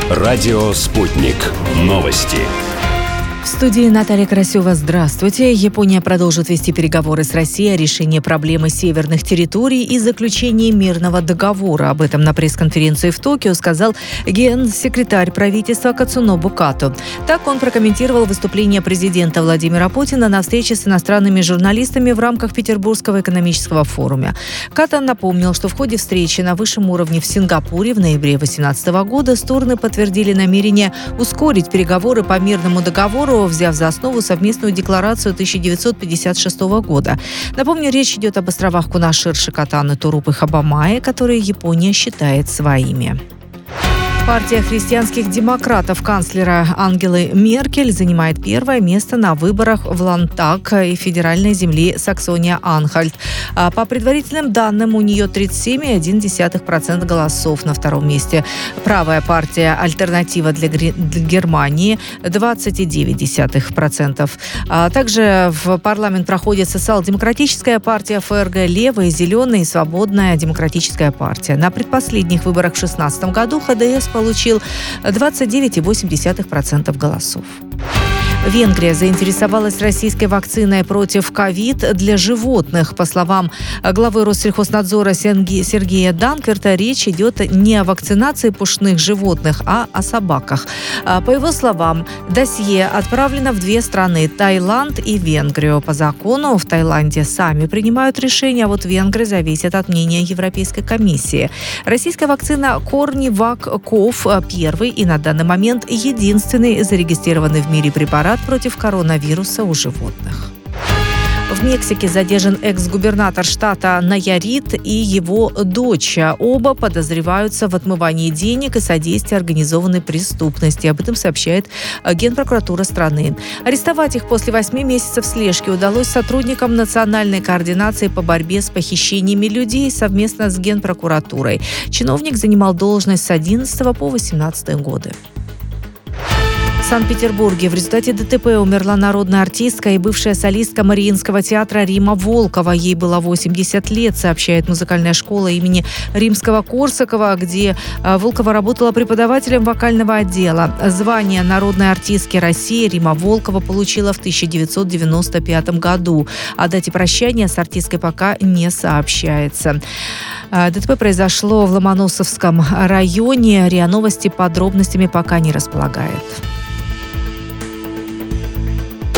Радио «Спутник». Новости. В студии Наталья Красева. Здравствуйте. Япония продолжит вести переговоры с Россией о решении проблемы северных территорий и заключении мирного договора. Об этом на пресс-конференции в Токио сказал генсекретарь правительства Кацунобу Като. Так он прокомментировал выступление президента Владимира Путина на встрече с иностранными журналистами в рамках Петербургского экономического форума. Като напомнил, что в ходе встречи на высшем уровне в Сингапуре в ноябре 2018 года стороны подтвердили намерение ускорить переговоры по мирному договору, взяв за основу совместную декларацию 1956 года. Напомню, речь идет об островах Кунашир, Шикотан, Туруп и Хабамае, которые Япония считает своими. Партия христианских демократов канцлера Ангелы Меркель занимает первое место на выборах в Ландтаг и федеральной земли Саксония-Анхальт. По предварительным данным, у нее 37,1% голосов. На втором месте правая партия «Альтернатива для Германии» 29%. Также в парламент проходит социал-демократическая партия ФРГ, левая, зеленая и свободная демократическая партия. На предпоследних выборах в 2016 году ХДС получил 29,8% голосов. Венгрия заинтересовалась российской вакциной против ковид для животных. По словам главы Россельхознадзора Сергея Данкверта, речь идет не о вакцинации пушных животных, а о собаках. По его словам, досье отправлено в две страны – Таиланд и Венгрию. По закону в Таиланде сами принимают решения, а вот венгры зависят от мнения Европейской комиссии. Российская вакцина Корнивак-Ков первый и на данный момент единственный зарегистрированный в мире препарат против коронавируса у животных. В Мексике задержан экс-губернатор штата Наярит и его дочь. Оба подозреваются в отмывании денег и содействии организованной преступности. Об этом сообщает Генпрокуратура страны. Арестовать их после 8 месяцев слежки удалось сотрудникам Национальной координации по борьбе с похищениями людей совместно с Генпрокуратурой. Чиновник занимал должность с 11 по 18 годы. В Санкт-Петербурге в результате ДТП умерла народная артистка и бывшая солистка Мариинского театра Римма Волкова. Ей было 80 лет, сообщает музыкальная школа имени Римского-Корсакова, где Волкова работала преподавателем вокального отдела. Звание народной артистки России Римма Волкова получила в 1995 году. О дате прощания с артисткой пока не сообщается. ДТП произошло в Ломоносовском районе. РИА Новости подробностями пока не располагает.